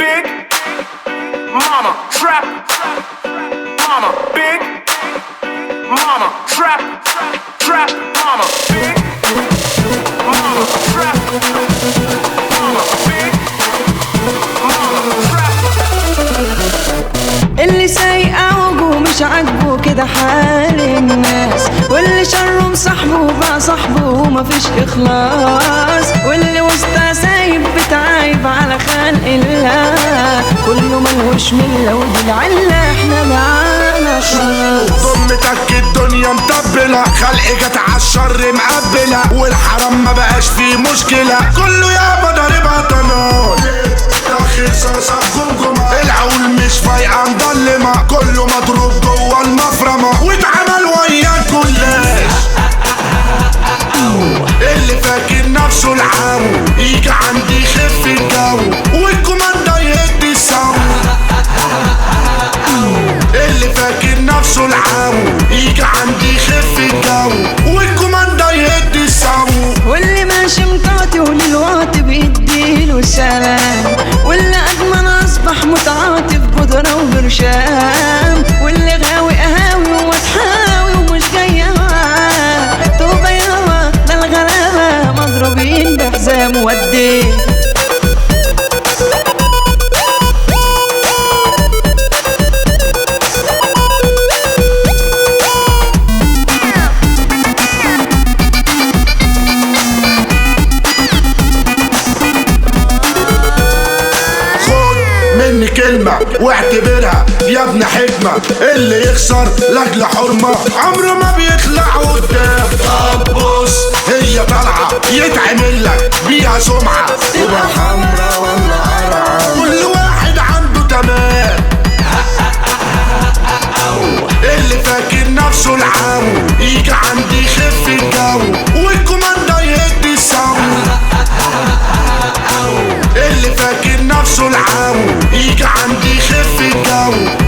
big mama trap, mama big mama trap, trap mama big mama trap, mama big mama trap. اللي سايقه ومش عاجبه كده حال الناس، واللي شره مصاحبه بقى صاحبه ومفيش اخلاص، واللي وسطه سايب بتعايب على خلق الله، كله ملهوش مله ودي العله احنا معانا خلاص. ضمتك الدنيا مطبله، خلق جت عالشر مقبله، والحرام ما بقاش فيه مشكله، كله يابا ضاربها طنان، رخيصه جمجمه، العقول مش فايقه مضلمه، كله مضروب جوه المفرمه، واتعمل ويا الكلاش. اللي فاكر نفسه العو يجي عندي يخف الجو، والكوماندا يهدي السو. اللي فاكر نفسه العو يجي عندي يخف الجو، والكوماندا يهدي السو. واللي ماشي مطاطي وللواطي بيديله سلام، واللي أدمن أصبح متعاطف بودرة وبرشام، واللي غاوي قهاوي ومتحاوي ومش جاي معاه توبة يابا، ده الغلابة مضروبين بحزام وديه. مني كلمة واعتبرها يا ابن حكمة، اللي يخسر لاجل حرمة عمره ما بيطلع قدام. طب بص هي طالعة يتعمل لك بيها سمعة، تبقى حمرا ولا قرعة، كل واحد عنده تمام. اللي فاكر نفسه العو يجي عندي يخف الجو، والكوماندا يهدي السو. اللي فاكر نفسه العو يجي عندي يخف الجو،